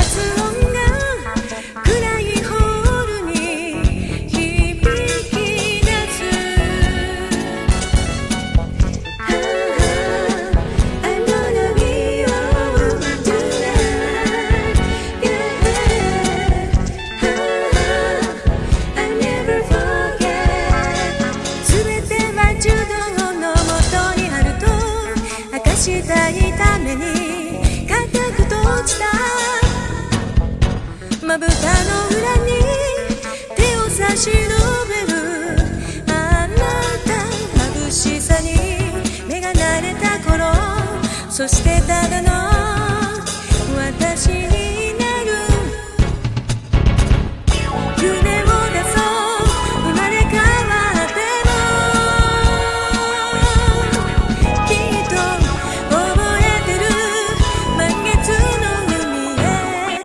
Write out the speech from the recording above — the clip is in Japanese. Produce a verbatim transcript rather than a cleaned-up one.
音が暗いホールに響き出す。 I'm gonna be yours tonight, yeah. I never forget. 全ては柔道のもとにあると明かしたいために固く閉じたまぶたの裏に手を差し伸べる。あなた眩しさに目が慣れた頃、そしてただの